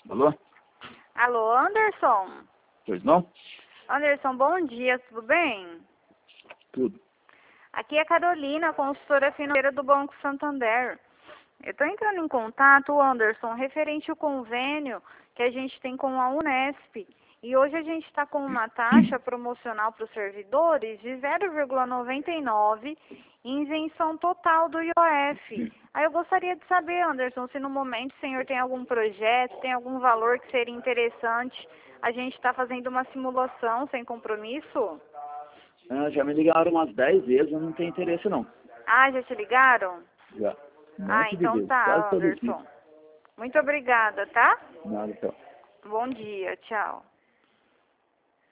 Alô? Alô, Anderson? Pois não? Anderson, bom dia, tudo bem? Tudo. Aqui é a Carolina, consultora financeira do Banco Santander. Eu estou entrando em contato, Anderson, referente ao convênio que a gente tem com a Unesp. E hoje a gente está com uma taxa promocional para os servidores de 0,99 em isenção total do IOF. Aí eu gostaria de saber, Anderson, se no momento o senhor tem algum projeto, tem algum valor que seria interessante. A gente está fazendo uma simulação sem compromisso. Já me ligaram umas 10 vezes, eu não tenho interesse não. Ah, já te ligaram? Já. Um Ah, monte de então vezes, quase tá, todo dia. Anderson. Muito obrigada, tá? Nada, então. Bom dia, tchau.